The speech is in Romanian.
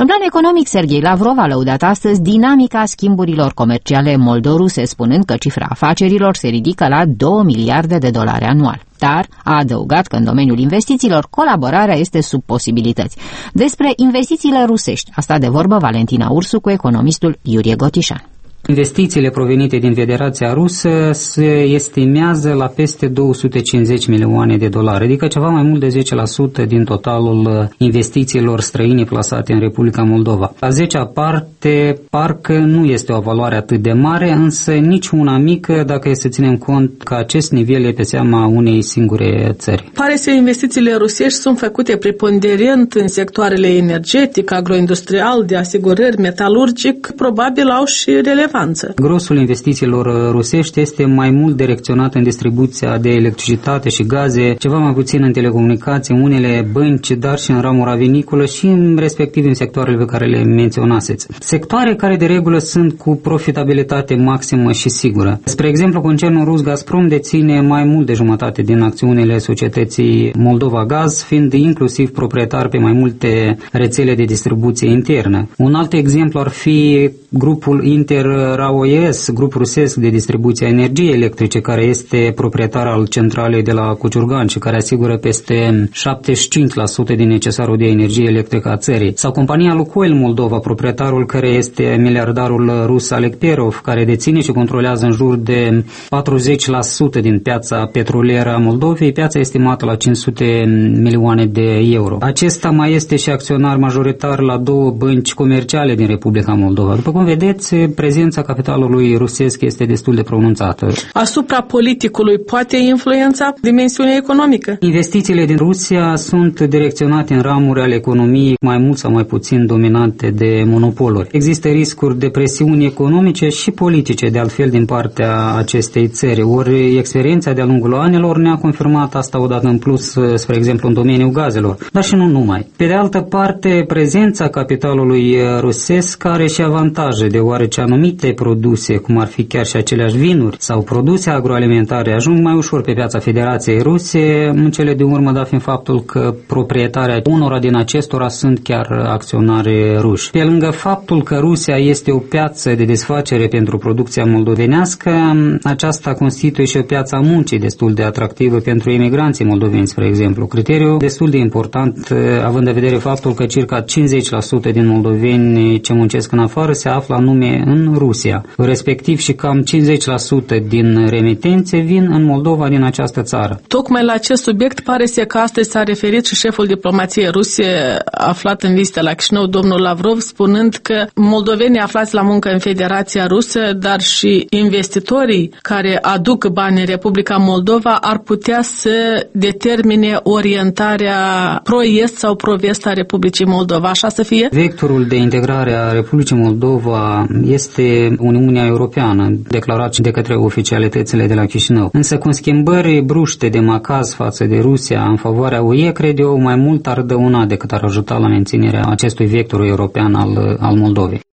În plan economic, Serghei Lavrov a lăudat astăzi dinamica schimburilor comerciale moldo-ruse, spunând că cifra afacerilor se ridică la 2 miliarde de dolari anual. Dar a adăugat că în domeniul investițiilor colaborarea este sub posibilități. Despre investițiile rusești a stat de vorbă Valentina Ursu cu economistul Iurie Gotișan. Investițiile provenite din Federația Rusă se estimează la peste 250 milioane de dolari, adică ceva mai mult de 10% din totalul investițiilor străine plasate în Republica Moldova. La 10-a parte, parcă nu este o valoare atât de mare, însă nici una mică dacă e să ținem cont că acest nivel e pe seama unei singure țări. Pare să investițiile rusești sunt făcute preponderent în sectoarele energetic, agroindustrial, de asigurări, metalurgic, probabil au și relevanță. Grosul investițiilor rusești este mai mult direcționat în distribuția de electricitate și gaze, ceva mai puțin în telecomunicații, unele bănci, dar și în ramura viniculă și respectiv în sectoarele pe care le menționaseți. Sectoare care de regulă sunt cu profitabilitate maximă și sigură. Spre exemplu, concernul rus Gazprom deține mai mult de jumătate din acțiunile societății Moldova Gaz, fiind inclusiv proprietar pe mai multe rețele de distribuție internă. Un alt exemplu ar fi grupul Inter-RAO-ES, grup rusesc de distribuție a energiei electrice, care este proprietar al centralei de la Cuciurgan și care asigură peste 75% din necesarul de energie electrică a țării. Sau compania Lukoil Moldova, proprietarul care este miliardarul rus Oleg Perov, care deține și controlează în jur de 40% din piața petrolieră a Moldovei, piața estimată la 500 milioane de euro. Acesta mai este și acționar majoritar la 2 bănci comerciale din Republica Moldova. După cum vedeți, prezența capitalului rusesc este destul de pronunțată. Asupra politicului poate influența dimensiunea economică? Investițiile din Rusia sunt direcționate în ramuri ale economiei mai mult sau mai puțin dominante de monopoluri. Există riscuri de presiuni economice și politice, de altfel, din partea acestei țări. Ori experiența de-a lungul anilor ne-a confirmat asta odată în plus, spre exemplu, în domeniul gazelor, dar și nu numai. Pe de altă parte, prezența capitalului rusesc are și avantaje, deoarece anumite produse, cum ar fi chiar și aceleași vinuri sau produse agroalimentare, ajung mai ușor pe piața Federației Ruse, în cele din urmă dat fiind faptul că proprietarii unora din acestora sunt chiar acționari ruși. Pe lângă faptul că Rusia este o piață de desfacere pentru producția moldovenească, aceasta constituie și o piață a muncii destul de atractivă pentru imigranții moldoveni, spre exemplu. Criteriu destul de important, având în vedere faptul că circa 50% din moldoveni ce muncesc în afară se află anume în Rusia. Respectiv și cam 50% din remitențe vin în Moldova din această țară. Tocmai la acest subiect pare că astăzi s-a referit și șeful diplomației ruse aflat în vizită la Chișinău, domnul Lavrov, spunând că moldovenii aflați la muncă în Federația Rusă, dar și investitorii care aduc bani în Republica Moldova ar putea să determine orientarea pro-est sau pro-vest a Republicii Moldova. Așa să fie? Vectorul de integrare a Republicii Moldova este Uniunea Europeană, declarat și de către oficialitățile de la Chișinău. Însă cu schimbări bruște de macaz față de Rusia în favoarea UE, cred eu, mai mult ar dăuna decât ar ajuta la menținerea acestui vector european al Moldovei.